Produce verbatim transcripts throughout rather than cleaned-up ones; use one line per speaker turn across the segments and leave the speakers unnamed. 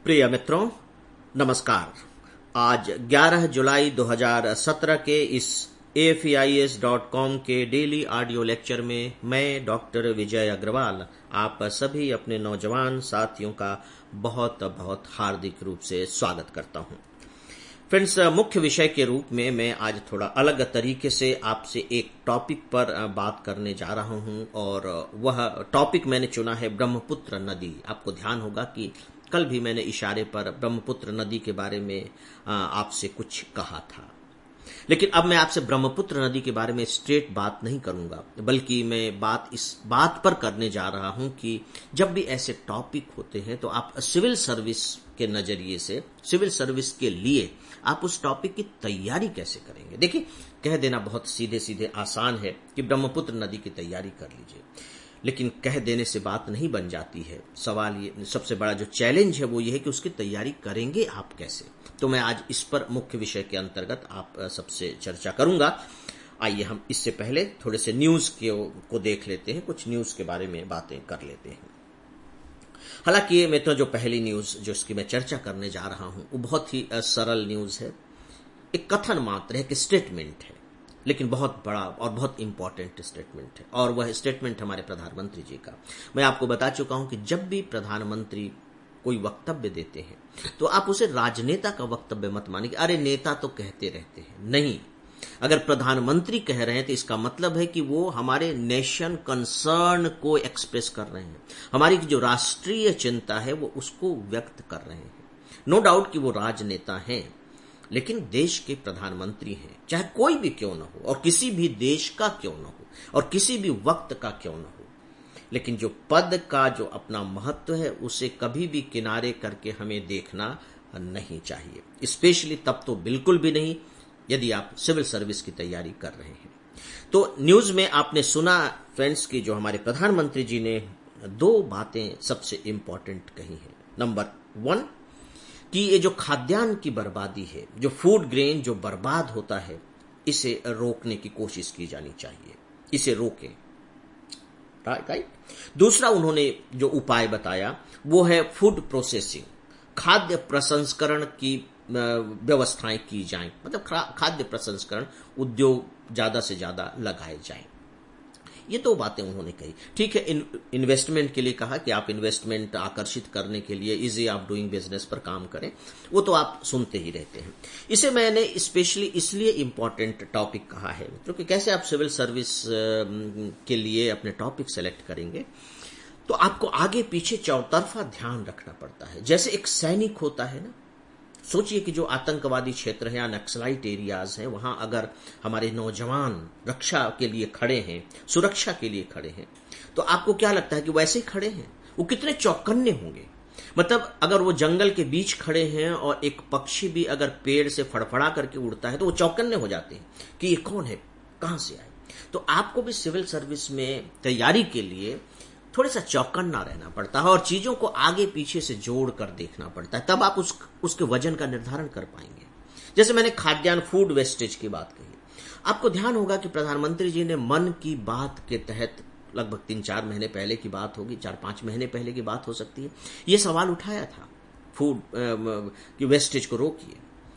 प्रिय मित्रों, नमस्कार। आज ग्यारह जुलाई दो हज़ार सत्रह के इस A F E I S dot com के डेली ऑडियो लेक्चर में मैं डॉक्टर विजय अग्रवाल आप सभी अपने नौजवान साथियों का बहुत बहुत हार्दिक रूप से स्वागत करता हूं। फ्रेंड्स, मुख्य विषय के रूप में मैं आज थोड़ा अलग तरीके से आपसे एक टॉपिक पर बात करने जा रहा हूं और वह टॉपिक मैंने चुना है ब्रह्मपुत्र नदी। आपको ध्यान होगा कि कल भी मैंने इशारे पर ब्रह्मपुत्र नदी के बारे में आपसे कुछ कहा था, लेकिन अब मैं आपसे ब्रह्मपुत्र नदी के बारे में स्ट्रेट बात नहीं करूंगा, बल्कि मैं बात इस बात पर करने जा रहा हूं कि जब भी ऐसे टॉपिक होते हैं तो आप सिविल सर्विस के नजरिए से, सिविल सर्विस के लिए आप उस टॉपिक की तैयारी कैसे करेंगे। देखिए, कह देना बहुत सीधे सीधे आसान है कि ब्रह्मपुत्र नदी की तैयारी कर लीजिए, लेकिन कह देने से बात नहीं बन जाती है। सवाल ये, सबसे बड़ा जो चैलेंज है वो ये है कि उसकी तैयारी करेंगे आप कैसे। तो मैं आज इस पर मुख्य विषय के अंतर्गत आप सबसे चर्चा करूंगा। आइए हम इससे पहले थोड़े से न्यूज को देख लेते हैं, कुछ न्यूज के बारे में बातें कर लेते हैं। हालांकि ये मैं तो जो पहली न्यूज जो इसकी मैं चर्चा करने जा रहा हूं वो बहुत ही सरल न्यूज है, एक कथन मात्र है, कि स्टेटमेंट है, लेकिन बहुत बड़ा और बहुत इंपॉर्टेंट स्टेटमेंट है, और वह स्टेटमेंट हमारे प्रधानमंत्री जी का। मैं आपको बता चुका हूं कि जब भी प्रधानमंत्री कोई वक्तव्य देते हैं तो आप उसे राजनेता का वक्तव्य मत मानिए कि अरे नेता तो कहते रहते हैं। नहीं, अगर प्रधानमंत्री कह रहे हैं तो इसका मतलब है कि वो हमारे नेशन कंसर्न को एक्सप्रेस कर रहे हैं, हमारी जो राष्ट्रीय चिंता है वो उसको व्यक्त कर रहे हैं। नो डाउट कि वो राजनेता हैं, लेकिन देश के प्रधानमंत्री हैं, चाहे कोई भी क्यों न हो, और किसी भी देश का क्यों न हो, और किसी भी वक्त का क्यों न हो, लेकिन जो पद का जो अपना महत्व है उसे कभी भी किनारे करके हमें देखना नहीं चाहिए। स्पेशली तब तो बिल्कुल भी नहीं यदि आप सिविल सर्विस की तैयारी कर रहे हैं। तो न्यूज में आपने सुना फ्रेंड्स कि जो हमारे प्रधानमंत्री जी ने दो बातें सबसे इंपॉर्टेंट कही हैं। नंबर वन, कि ये जो खाद्यान्न की बर्बादी है, जो फूड ग्रेन जो बर्बाद होता है, इसे रोकने की कोशिश की जानी चाहिए, इसे रोकें। राइट। दूसरा उन्होंने जो उपाय बताया वो है फूड प्रोसेसिंग, खाद्य प्रसंस्करण की व्यवस्थाएं की जाएं, मतलब खाद्य प्रसंस्करण उद्योग ज्यादा से ज्यादा लगाए जाएं। ये दो बातें उन्होंने कही। ठीक है, इन, इन्वेस्टमेंट के लिए कहा कि आप इन्वेस्टमेंट आकर्षित करने के लिए इजी ऑफ डूइंग बिजनेस पर काम करें, वो तो आप सुनते ही रहते हैं। इसे मैंने स्पेशली इसलिए इंपॉर्टेंट टॉपिक कहा है क्योंकि कैसे आप सिविल सर्विस के लिए अपने टॉपिक सेलेक्ट करेंगे तो आपको आगे पीछे चौतरफा ध्यान रखना पड़ता है। जैसे एक सैनिक होता है ना, सोचिए कि जो आतंकवादी क्षेत्र है या नक्सलाइट एरियाज हैं, वहां अगर हमारे नौजवान रक्षा के लिए खड़े हैं, सुरक्षा के लिए खड़े हैं, तो आपको क्या लगता है कि वैसे ही खड़े हैं, वो कितने चौकन्ने होंगे। मतलब अगर वो जंगल के बीच खड़े हैं और एक पक्षी भी अगर पेड़ से फड़फड़ा करके उड़ता है तो वो चौकन्ने हो जाते हैं कि ये कौन है, कहां से आए। तो आपको भी सिविल सर्विस में तैयारी के लिए थोड़ा सा चौकन्ना रहना पड़ता है और चीजों को आगे पीछे से जोड़ कर देखना पड़ता है, तब आप उस, उसके वजन का निर्धारण कर पाएंगे। जैसे मैंने खाद्यान्न फूड वेस्टेज की बात कही, आपको ध्यान होगा कि प्रधानमंत्री जी ने मन की बात के तहत लगभग तीन चार महीने पहले की बात होगी, चार पांच महीने पहले की बात हो सकती है, ये सवाल उठाया था फूड की वेस्टेज को रोकिए,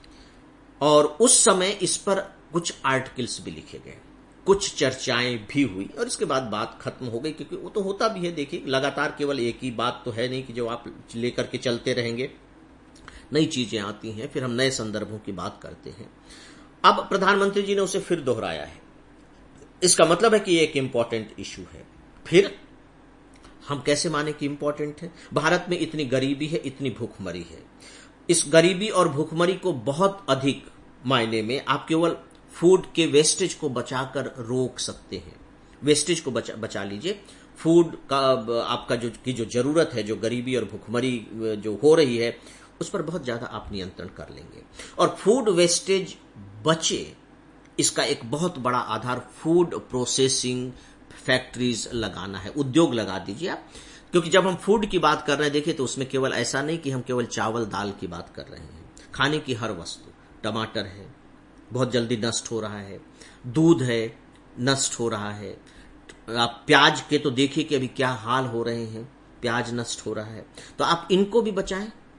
और उस समय इस पर कुछ आर्टिकल्स भी लिखे गए, कुछ चर्चाएं भी हुई, और इसके बाद बात खत्म हो गई, क्योंकि वो तो होता भी है। देखिए, लगातार केवल एक ही बात तो है नहीं कि जो आप लेकर के चलते रहेंगे, नई चीजें आती हैं, फिर हम नए संदर्भों की बात करते हैं। अब प्रधानमंत्री जी ने उसे फिर दोहराया है, इसका मतलब है कि ये एक इंपॉर्टेंट इशू है। फिर हम कैसे माने कि इंपॉर्टेंट है? भारत में इतनी गरीबी है, इतनी भूखमरी है, इस गरीबी और भूखमरी को बहुत अधिक मायने में आप केवल फूड के वेस्टेज को बचाकर रोक सकते हैं। वेस्टेज को बचा बचा लीजिए, फूड का आपका जो की जो जरूरत है, जो गरीबी और भुखमरी जो हो रही है, उस पर बहुत ज्यादा आप नियंत्रण कर लेंगे। और फूड वेस्टेज बचे, इसका एक बहुत बड़ा आधार फूड प्रोसेसिंग फैक्ट्रीज लगाना है, उद्योग लगा दीजिए आप। क्योंकि जब हम फूड की बात कर रहे हैं, देखिए, तो उसमें केवल ऐसा नहीं कि हम केवल चावल दाल की बात कर रहे हैं, खाने की हर वस्तु, टमाटर है बहुत जल्दी नष्ट हो रहा है, दूध है नष्ट हो रहा है, आप प्याज के तो देखिए कि अभी क्या हाल हो रहे हैं, प्याज नष्ट हो रहा है, तो आप इनको भी बचाएं।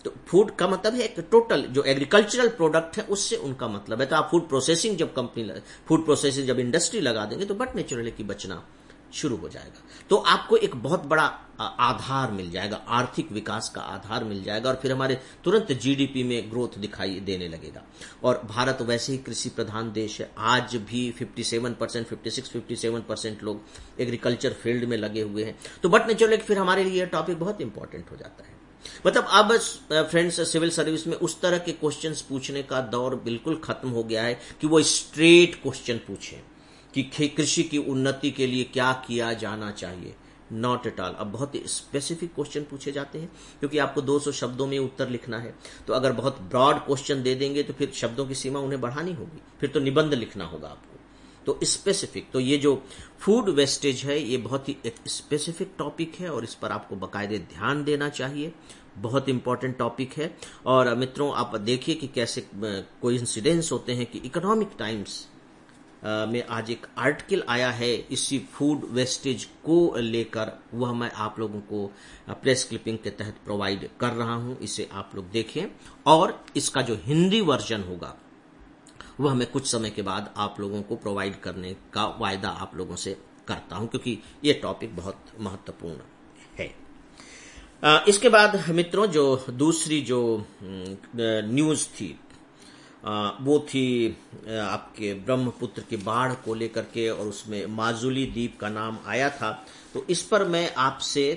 तो फूड का मतलब है एक टोटल जो एग्रीकल्चरल प्रोडक्ट है उससे उनका मतलब है। तो आप फूड प्रोसेसिंग जब कंपनी फूड प्रोसेसिंग जब इंडस्ट्री लगा देंगे तो बट नेचुरली की बचना शुरू हो जाएगा। तो आपको एक बहुत बड़ा आधार मिल जाएगा, आर्थिक विकास का आधार मिल जाएगा और फिर हमारे तुरंत जीडीपी में ग्रोथ दिखाई देने लगेगा। और भारत वैसे ही कृषि प्रधान देश है, आज भी सत्तावन परसेंट छप्पन सत्तावन परसेंट लोग एग्रीकल्चर फील्ड में लगे हुए हैं। तो बट नेचुरली फिर हमारे लिए यह टॉपिक बहुत इंपॉर्टेंट हो जाता है। मतलब अब फ्रेंड्स सिविल सर्विस में उस तरह के क्वेश्चंस पूछने का दौर बिल्कुल खत्म हो गया है कि वो स्ट्रेट क्वेश्चन पूछें कि कृषि की उन्नति के लिए क्या किया जाना चाहिए। Not at all. अब बहुत स्पेसिफिक क्वेश्चन पूछे जाते हैं क्योंकि आपको दो सौ शब्दों में उत्तर लिखना है। तो अगर बहुत ब्रॉड क्वेश्चन दे देंगे तो फिर शब्दों की सीमा उन्हें बढ़ानी होगी, फिर तो निबंध लिखना होगा आपको। तो स्पेसिफिक, तो ये जो फूड वेस्टेज है ये बहुत ही एक स्पेसिफिक टॉपिक है और इस पर आपको बाकायदे ध्यान देना चाहिए। बहुत इंपॉर्टेंट टॉपिक है। और मित्रों आप देखिए कि कैसे कोइंसिडेंस होते हैं कि इकोनॉमिक टाइम्स में आज एक आर्टिकल आया है इसी फूड वेस्टेज को लेकर, वह मैं आप लोगों को प्रेस क्लिपिंग के तहत प्रोवाइड कर रहा हूं। इसे आप लोग देखें और इसका जो हिंदी वर्जन होगा वह मैं कुछ समय के बाद आप लोगों को प्रोवाइड करने का वायदा आप लोगों से करता हूं क्योंकि ये टॉपिक बहुत महत्वपूर्ण है। इसके बाद मित्रों जो दूसरी जो न्यूज थी वो थी आपके ब्रह्मपुत्र की बाढ़ को लेकर के और उसमें माजुली द्वीप का नाम आया था। तो इस पर मैं आपसे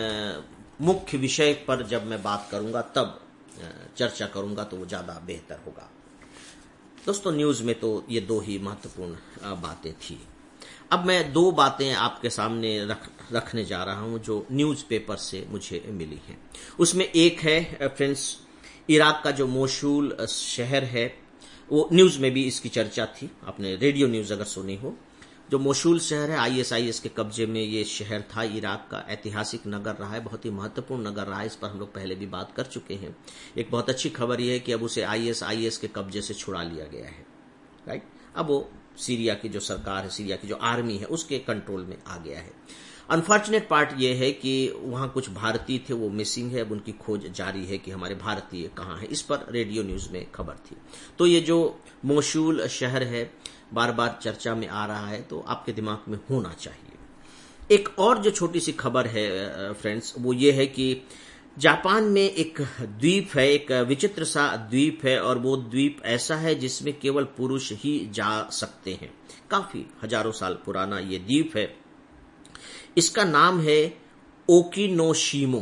मुख्य विषय पर जब मैं बात करूंगा तब चर्चा करूंगा तो वो ज्यादा बेहतर होगा। दोस्तों न्यूज में तो ये दो ही महत्वपूर्ण बातें थी। अब मैं दो बातें आपके सामने रख रखने जा रहा हूं जो न्यूज़पेपर से मुझे मिली हैं। उसमें एक है फ्रेंड्स इराक का जो मोसूल शहर है, वो न्यूज में भी इसकी चर्चा थी, आपने रेडियो न्यूज अगर सुनी हो। जो मोसूल शहर है आईएसआईएस के कब्जे में ये शहर था, इराक का ऐतिहासिक नगर रहा है, बहुत ही महत्वपूर्ण नगर रहा है। इस पर हम लोग पहले भी बात कर चुके हैं। एक बहुत अच्छी खबर यह है कि अब उसे आईएसआईएस के कब्जे से छुड़ा लिया गया है, राइट। अब वो सीरिया की जो सरकार है, सीरिया की जो आर्मी है उसके कंट्रोल में आ गया है। अनफॉर्चुनेट पार्ट ये है कि वहां कुछ भारतीय थे वो मिसिंग है। अब उनकी खोज जारी है कि हमारे भारतीय कहाँ हैं। इस पर रेडियो न्यूज में खबर थी। तो ये जो मोसूल शहर है बार बार चर्चा में आ रहा है, तो आपके दिमाग में होना चाहिए। एक और जो छोटी सी खबर है फ्रेंड्स वो ये है कि जापान में एक द्वीप है, एक विचित्र सा द्वीप है और वो द्वीप ऐसा है जिसमें केवल पुरुष ही जा सकते हैं। काफी हजारों साल पुराना ये द्वीप है। इसका नाम है ओकिनोशिमो।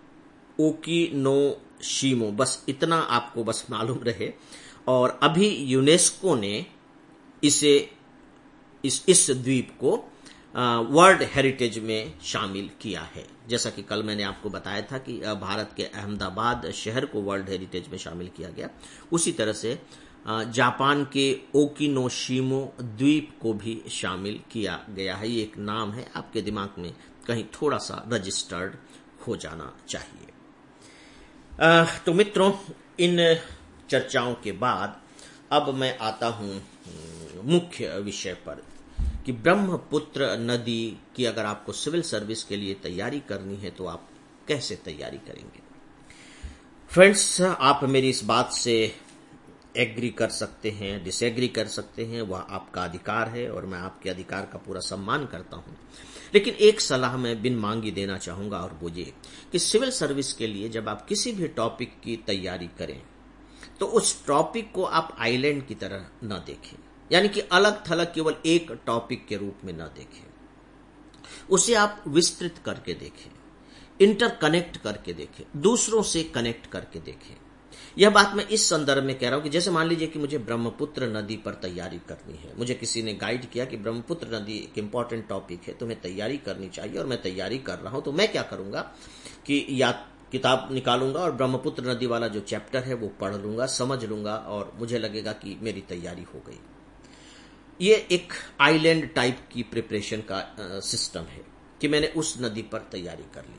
ओकिनोशिमो, बस इतना आपको बस मालूम रहे। और अभी यूनेस्को ने इसे इस इस द्वीप को वर्ल्ड हेरिटेज में शामिल किया है। जैसा कि कल मैंने आपको बताया था कि भारत के अहमदाबाद शहर को वर्ल्ड हेरिटेज में शामिल किया गया, उसी तरह से जापान के ओकिनोशिमो द्वीप को भी शामिल किया गया है। ये एक नाम है, आपके दिमाग में कहीं थोड़ा सा रजिस्टर्ड हो जाना चाहिए। आ, तो मित्रों इन चर्चाओं के बाद अब मैं आता हूं मुख्य विषय पर कि ब्रह्मपुत्र नदी की अगर आपको सिविल सर्विस के लिए तैयारी करनी है तो आप कैसे तैयारी करेंगे। फ्रेंड्स आप मेरी इस बात से एग्री कर सकते हैं, डिसएग्री कर सकते हैं, वह आपका अधिकार है और मैं आपके अधिकार का पूरा सम्मान करता हूं। लेकिन एक सलाह मैं बिन मांगी देना चाहूंगा और वो ये कि सिविल सर्विस के लिए जब आप किसी भी टॉपिक की तैयारी करें तो उस टॉपिक को आप आइलैंड की तरह न देखें, यानी कि अलग थलग केवल एक टॉपिक के रूप में न देखें। उसे आप विस्तृत करके देखें, इंटरकनेक्ट करके देखें, दूसरों से कनेक्ट करके देखें। यह बात मैं इस संदर्भ में कह रहा हूं कि जैसे मान लीजिए कि मुझे ब्रह्मपुत्र नदी पर तैयारी करनी है, मुझे किसी ने गाइड किया कि ब्रह्मपुत्र नदी एक इंपॉर्टेंट टॉपिक है, तुम्हें तैयारी करनी चाहिए और मैं तैयारी कर रहा हूं। तो मैं क्या करूंगा कि या किताब निकालूंगा और ब्रह्मपुत्र नदी वाला जो चैप्टर है वो पढ़ लूंगा, समझ लूंगा और मुझे लगेगा कि मेरी तैयारी हो गई। ये एक आइलैंड टाइप की प्रिपरेशन का सिस्टम है कि मैंने उस नदी पर तैयारी कर ली।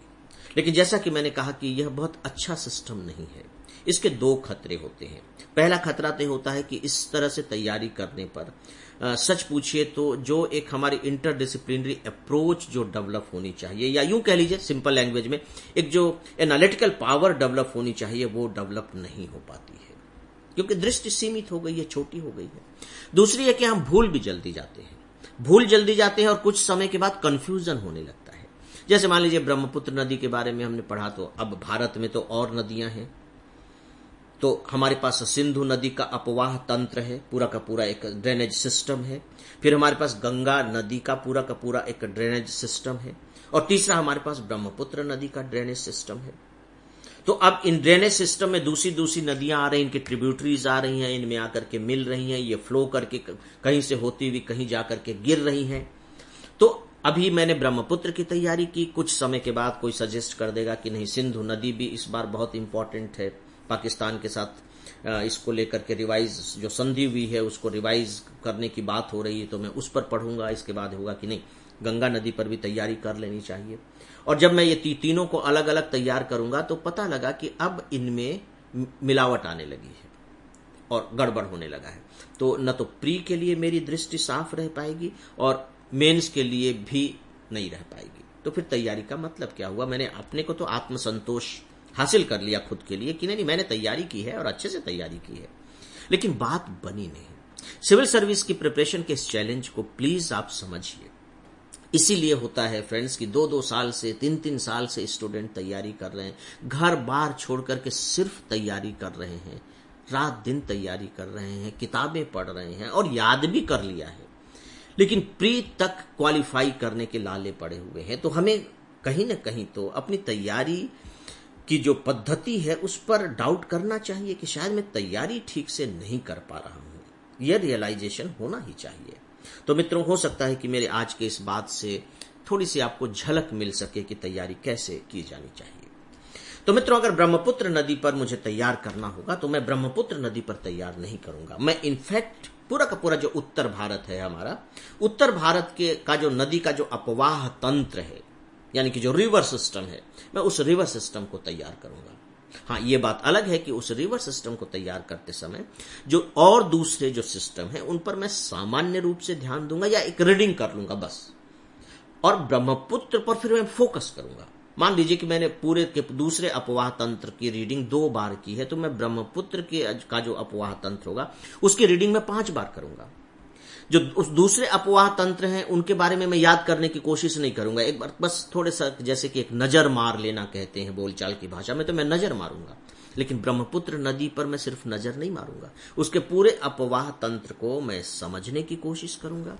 लेकिन जैसा कि मैंने कहा कि यह बहुत अच्छा सिस्टम नहीं है। इसके दो खतरे होते हैं। पहला खतरा तो होता है कि इस तरह से तैयारी करने पर आ, सच पूछिए तो जो एक हमारी इंटरडिसिप्लिनरी अप्रोच जो डेवलप होनी चाहिए, या यूं कह लीजिए सिंपल लैंग्वेज में एक जो एनालिटिकल पावर डेवलप होनी चाहिए, वो डेवलप नहीं हो पाती है, क्योंकि दृष्टि सीमित हो गई है, छोटी हो गई है। दूसरी है कि हम भूल भी जल्दी जाते हैं भूल जल्दी जाते हैं और कुछ समय के बाद कंफ्यूजन होने लगता है। जैसे मान लीजिए ब्रह्मपुत्र नदी के बारे में हमने पढ़ा, तो अब भारत में तो और नदियां हैं, तो हमारे पास सिंधु नदी का अपवाह तंत्र है, पूरा का पूरा एक ड्रेनेज सिस्टम है। फिर हमारे पास गंगा नदी का पूरा का पूरा एक ड्रेनेज सिस्टम है, और तीसरा हमारे पास ब्रह्मपुत्र नदी का ड्रेनेज सिस्टम है। तो अब इन ड्रेनेज सिस्टम में दूसरी दूसरी नदियां आ रही हैं, इनके ट्रिब्यूटरीज आ रही हैं, इनमें आकर के मिल रही हैं, ये फ्लो करके कहीं से होती हुई कहीं जाकर के गिर रही हैं। तो अभी मैंने ब्रह्मपुत्र की तैयारी की, कुछ समय के बाद कोई सजेस्ट कर देगा कि नहीं, सिंधु नदी भी इस बार बहुत इंपॉर्टेंट है, पाकिस्तान के साथ इसको लेकर के रिवाइज जो संधि हुई है उसको रिवाइज करने की बात हो रही है, तो मैं उस पर पढ़ूंगा। इसके बाद होगा कि नहीं, गंगा नदी पर भी तैयारी कर लेनी चाहिए। और जब मैं ये ती, तीनों को अलग अलग तैयार करूंगा तो पता लगा कि अब इनमें मिलावट आने लगी है और गड़बड़ होने लगा है। तो न तो प्री के लिए मेरी दृष्टि साफ रह पाएगी और मेंस के लिए भी नहीं रह पाएगी। तो फिर तैयारी का मतलब क्या हुआ? मैंने अपने को तो आत्मसंतोष हासिल कर लिया खुद के लिए कि नहीं, मैंने तैयारी की है और अच्छे से तैयारी की है, लेकिन बात बनी नहीं। सिविल सर्विस की प्रिपरेशन के इस चैलेंज को प्लीज आप समझिए। इसीलिए होता है फ्रेंड्स कि दो दो साल से तीन तीन साल से स्टूडेंट तैयारी कर रहे हैं, घर बार छोड़ करके सिर्फ तैयारी कर रहे हैं, रात दिन तैयारी कर रहे हैं, किताबें पढ़ रहे हैं और याद भी कर लिया है, लेकिन प्री तक क्वालिफाई करने के लाले पड़े हुए हैं। तो हमें कहीं ना कहीं तो अपनी तैयारी की जो पद्धति है उस पर डाउट करना चाहिए कि शायद मैं तैयारी ठीक से नहीं कर पा रहा हूं। यह रियलाइजेशन होना ही चाहिए। तो मित्रों, हो सकता है कि मेरे आज के इस बात से थोड़ी सी आपको झलक मिल सके कि तैयारी कैसे की जानी चाहिए। तो मित्रों, अगर ब्रह्मपुत्र नदी पर मुझे तैयार करना होगा तो मैं ब्रह्मपुत्र नदी पर तैयार नहीं करूंगा। मैं इनफैक्ट पूरा का पूरा जो उत्तर भारत है हमारा, उत्तर भारत के का जो नदी का जो अपवाह तंत्र है, यानी कि जो रिवर सिस्टम है, मैं उस रिवर सिस्टम को तैयार करूंगा। हाँ, ये बात अलग है कि उस रिवर सिस्टम को तैयार करते समय जो और दूसरे जो सिस्टम है उन पर मैं सामान्य रूप से ध्यान दूंगा या एक रीडिंग कर लूंगा बस, और ब्रह्मपुत्र पर फिर मैं फोकस करूंगा। मान लीजिए कि मैंने पूरे के दूसरे अपवाह तंत्र की रीडिंग दो बार की है, तो मैं ब्रह्मपुत्र के का जो अपवाह तंत्र होगा उसकी रीडिंग मैं पांच बार करूंगा। जो उस दूसरे अपवाह तंत्र हैं उनके बारे में मैं याद करने की कोशिश नहीं करूंगा, एक बार बस थोड़े सा जैसे कि एक नजर मार लेना कहते हैं बोलचाल की भाषा में, तो मैं नजर मारूंगा। लेकिन ब्रह्मपुत्र नदी पर मैं सिर्फ नजर नहीं मारूंगा, उसके पूरे अपवाह तंत्र को मैं समझने की कोशिश करूंगा।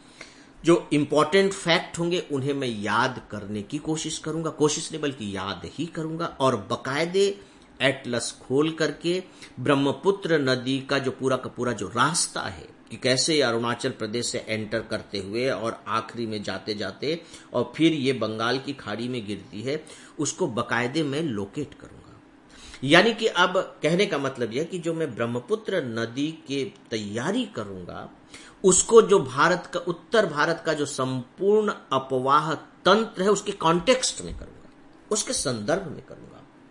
जो इंपॉर्टेंट फैक्ट होंगे उन्हें मैं याद करने की कोशिश करूंगा, कोशिश नहीं बल्कि याद ही करूंगा, और बकायदे एटलस खोल करके ब्रह्मपुत्र नदी का जो पूरा का पूरा जो रास्ता है कि कैसे अरुणाचल प्रदेश से एंटर करते हुए और आखिरी में जाते जाते और फिर ये बंगाल की खाड़ी में गिरती है, उसको बकायदे में लोकेट करूंगा। यानी कि अब कहने का मतलब यह कि जो मैं ब्रह्मपुत्र नदी की तैयारी करूंगा उसको जो भारत का उत्तर भारत का जो संपूर्ण अपवाह तंत्र है उसके कॉन्टेक्स्ट में करूंगा, उसके संदर्भ में करूंगा।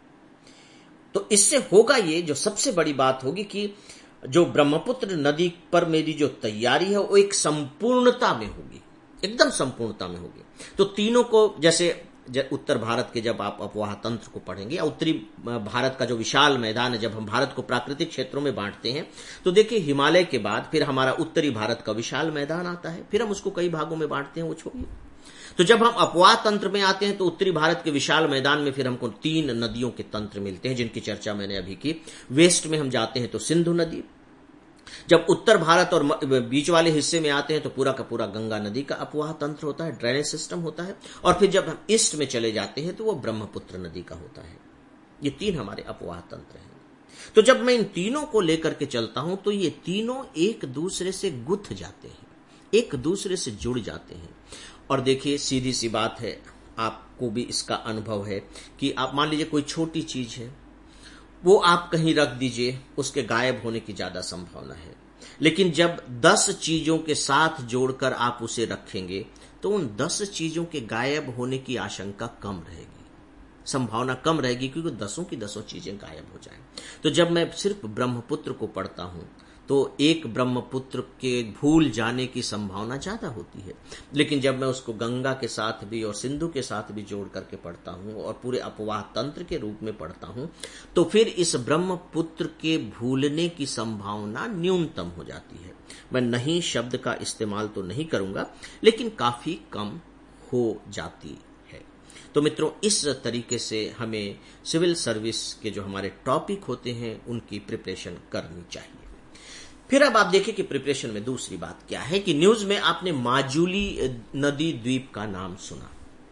तो इससे होगा ये, जो सबसे बड़ी बात होगी कि जो ब्रह्मपुत्र नदी पर मेरी जो तैयारी है वो एक संपूर्णता में होगी, एकदम संपूर्णता में होगी। तो तीनों को, जैसे उत्तर भारत के जब आप अपवाह तंत्र को पढ़ेंगे, या उत्तरी भारत का जो विशाल मैदान है, जब हम भारत को प्राकृतिक क्षेत्रों में बांटते हैं तो देखिए हिमालय के बाद फिर हमारा उत्तरी भारत का विशाल मैदान आता है, फिर हम उसको कई भागों में बांटते हैं, वो छोड़िए। तो जब हम अपवाह तंत्र में आते हैं तो उत्तरी भारत के विशाल मैदान में फिर हमको तीन नदियों के तंत्र मिलते हैं जिनकी चर्चा मैंने अभी की। वेस्ट में हम जाते हैं तो सिंधु नदी, जब उत्तर भारत और बीच वाले हिस्से में आते हैं तो पूरा का पूरा गंगा नदी का अपवाह तंत्र होता है, ड्रेनेज सिस्टम होता है, और फिर जब हम ईस्ट में चले जाते हैं तो वो ब्रह्मपुत्र नदी का होता है। ये तीन हमारे अपवाह तंत्र हैं। तो जब मैं इन तीनों को लेकर के चलता हूं तो ये तीनों एक दूसरे से गुथ जाते हैं, एक दूसरे से जुड़ जाते हैं। और देखिए, सीधी सी बात है, आपको भी इसका अनुभव है कि आप मान लीजिए कोई छोटी चीज है, वो आप कहीं रख दीजिए, उसके गायब होने की ज्यादा संभावना है, लेकिन जब दस चीजों के साथ जोड़कर आप उसे रखेंगे तो उन दस चीजों के गायब होने की आशंका कम रहेगी। संभावना कम रहेगी क्योंकि दसों की दसों चीजें गायब हो जाएं। तो जब मैं सिर्फ ब्रह्मपुत्र को पढ़ता हूं तो एक ब्रह्मपुत्र के भूल जाने की संभावना ज्यादा होती है, लेकिन जब मैं उसको गंगा के साथ भी और सिंधु के साथ भी जोड़ करके पढ़ता हूं और पूरे अपवाह तंत्र के रूप में पढ़ता हूं तो फिर इस ब्रह्मपुत्र के भूलने की संभावना न्यूनतम हो जाती है। मैं नहीं शब्द का इस्तेमाल तो नहीं करूंगा, लेकिन काफी कम हो जाती है। तो मित्रों, इस तरीके से हमें सिविल सर्विस के जो हमारे टॉपिक होते हैं उनकी प्रिपरेशन करनी चाहिए। फिर अब आप देखिए कि प्रिपरेशन में दूसरी बात क्या है कि न्यूज में आपने माजुली नदी द्वीप का नाम सुना।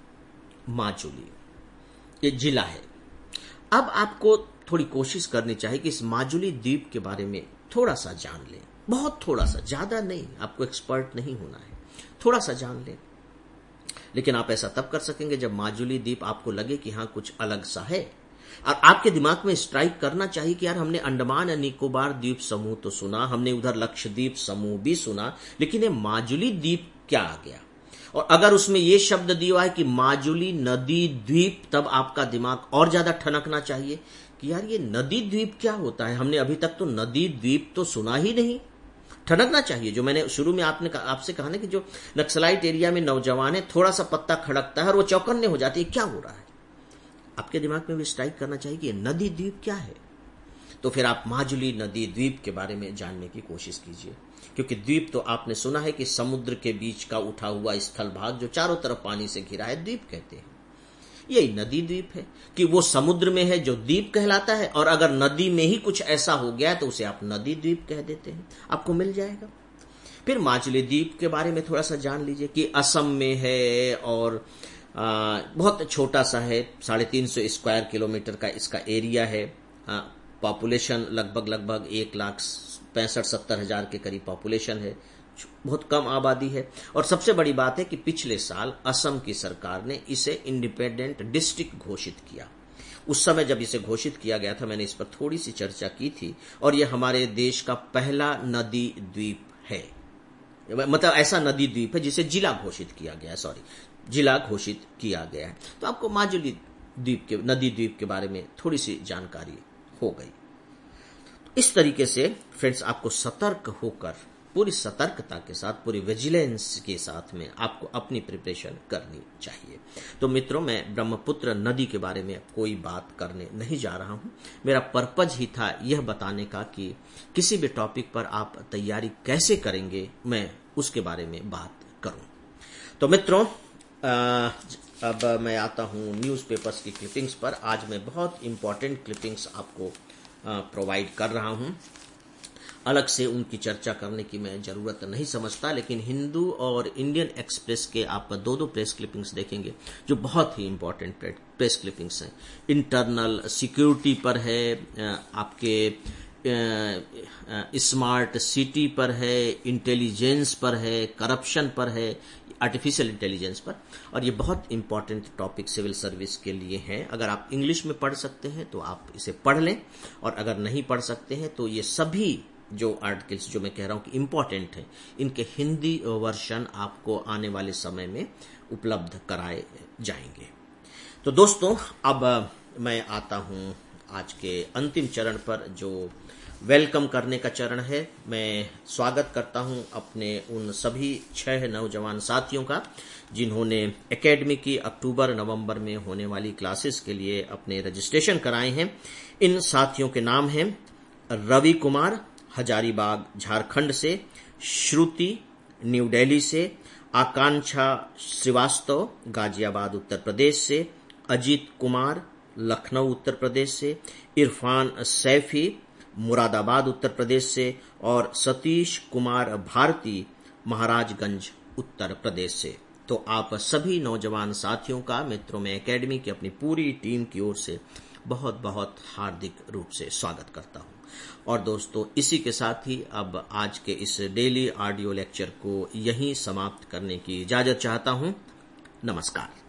माजुली ये जिला है। अब आपको थोड़ी कोशिश करनी चाहिए कि इस माजुली द्वीप के बारे में थोड़ा सा जान लें, बहुत थोड़ा सा, ज्यादा नहीं, आपको एक्सपर्ट नहीं होना है, थोड़ा सा जान लें। लेकिन आप ऐसा तब कर सकेंगे जब माजुली द्वीप आपको लगे कि हाँ कुछ अलग सा है, और आपके दिमाग में स्ट्राइक करना चाहिए कि यार हमने अंडमान और निकोबार द्वीप समूह तो सुना, हमने उधर लक्षद्वीप समूह भी सुना, लेकिन ये माजुली द्वीप क्या आ गया। और अगर उसमें ये शब्द दिया है कि माजुली नदी द्वीप, तब आपका दिमाग और ज्यादा ठनकना चाहिए कि यार ये नदी द्वीप क्या होता है, हमने अभी तक तो नदी द्वीप तो सुना ही नहीं। ठनकना चाहिए। जो मैंने शुरू में आपने आपसे कहा ना कि जो नक्सलाइट एरिया में नौजवान है, थोड़ा सा पत्ता खड़कता है और वो चौकन्ने हो जाते हैं, क्या हो रहा है। आपके दिमाग में भी स्ट्राइक करना चाहिए कि नदी द्वीप क्या है। तो फिर आप माजुली नदी द्वीप के बारे में जानने की कोशिश कीजिए, क्योंकि द्वीप तो आपने सुना है कि समुद्र के बीच का उठा हुआ स्थल भाग जो चारों तरफ पानी से घिरा है, द्वीप कहते हैं। यही नदी द्वीप है कि वो समुद्र में है जो द्वीप कहलाता है, और अगर नदी में ही कुछ ऐसा हो गया तो उसे आप नदी द्वीप कह देते हैं, आपको मिल जाएगा। फिर माजुली द्वीप के बारे में थोड़ा सा जान लीजिए कि असम में है और आ, बहुत छोटा सा है, साढ़े तीन सौ स्क्वायर किलोमीटर का इसका एरिया है। पॉपुलेशन लगभग लगभग एक लाख पैंसठ सत्तर हजार के करीब पॉपुलेशन है, बहुत कम आबादी है। और सबसे बड़ी बात है कि पिछले साल असम की सरकार ने इसे इंडिपेंडेंट डिस्ट्रिक्ट घोषित किया। उस समय जब इसे घोषित किया गया था, मैंने इस पर थोड़ी सी चर्चा की थी, और यह हमारे देश का पहला नदी द्वीप है, मतलब ऐसा नदी द्वीप है जिसे जिला घोषित किया गया है, सॉरी जिला घोषित किया गया है। तो आपको माजुली द्वीप के नदी द्वीप के बारे में थोड़ी सी जानकारी हो गई। इस तरीके से फ्रेंड्स, आपको सतर्क होकर, पूरी सतर्कता के साथ, पूरी विजिलेंस के साथ में आपको अपनी प्रिपरेशन करनी चाहिए। तो मित्रों, मैं ब्रह्मपुत्र नदी के बारे में कोई बात करने नहीं जा रहा हूं। मेरा पर्पज ही था यह बताने का कि किसी भी टॉपिक पर आप तैयारी कैसे करेंगे, मैं उसके बारे में बात करूं। तो मित्रों, आ, अब मैं आता हूं न्यूज़पेपर्स की क्लिपिंग्स पर। आज मैं बहुत इंपॉर्टेंट क्लिपिंग्स आपको प्रोवाइड कर रहा हूं। अलग से उनकी चर्चा करने की मैं जरूरत नहीं समझता, लेकिन हिंदू और इंडियन एक्सप्रेस के आप दो दो प्रेस क्लिपिंग्स देखेंगे जो बहुत ही इंपॉर्टेंट प्रेस क्लिपिंग्स हैं। इंटरनल सिक्योरिटी पर है, आपके स्मार्ट सिटी पर है, इंटेलिजेंस पर है, करप्शन पर है, आर्टिफिशियल इंटेलिजेंस पर, और ये बहुत इंपॉर्टेंट टॉपिक सिविल सर्विस के लिए है। अगर आप इंग्लिश में पढ़ सकते हैं तो आप इसे पढ़ लें, और अगर नहीं पढ़ सकते हैं तो ये सभी जो आर्टिकल्स जो मैं कह रहा हूं कि इंपॉर्टेंट हैं, इनके हिंदी वर्जन आपको आने वाले समय में उपलब्ध कराए जाएंगे। तो दोस्तों, अब मैं आता हूं आज के अंतिम चरण पर, जो वेलकम करने का चरण है। मैं स्वागत करता हूं अपने उन सभी छह नौजवान साथियों का जिन्होंने एकेडमी की अक्टूबर नवंबर में होने वाली क्लासेस के लिए अपने रजिस्ट्रेशन कराए हैं। इन साथियों के नाम हैं रवि कुमार हजारीबाग झारखंड से, श्रुति न्यू दिल्ली से, आकांक्षा श्रीवास्तव गाजियाबाद उत्तर प्रदेश से, अजीत कुमार लखनऊ उत्तर प्रदेश से, इरफान सैफी मुरादाबाद उत्तर प्रदेश से, और सतीश कुमार भारती महाराजगंज उत्तर प्रदेश से। तो आप सभी नौजवान साथियों का मित्रों में एकेडमी की अपनी पूरी टीम की ओर से बहुत बहुत हार्दिक रूप से स्वागत करता हूं। और दोस्तों, इसी के साथ ही अब आज के इस डेली ऑडियो लेक्चर को यहीं समाप्त करने की इजाजत चाहता हूं। नमस्कार।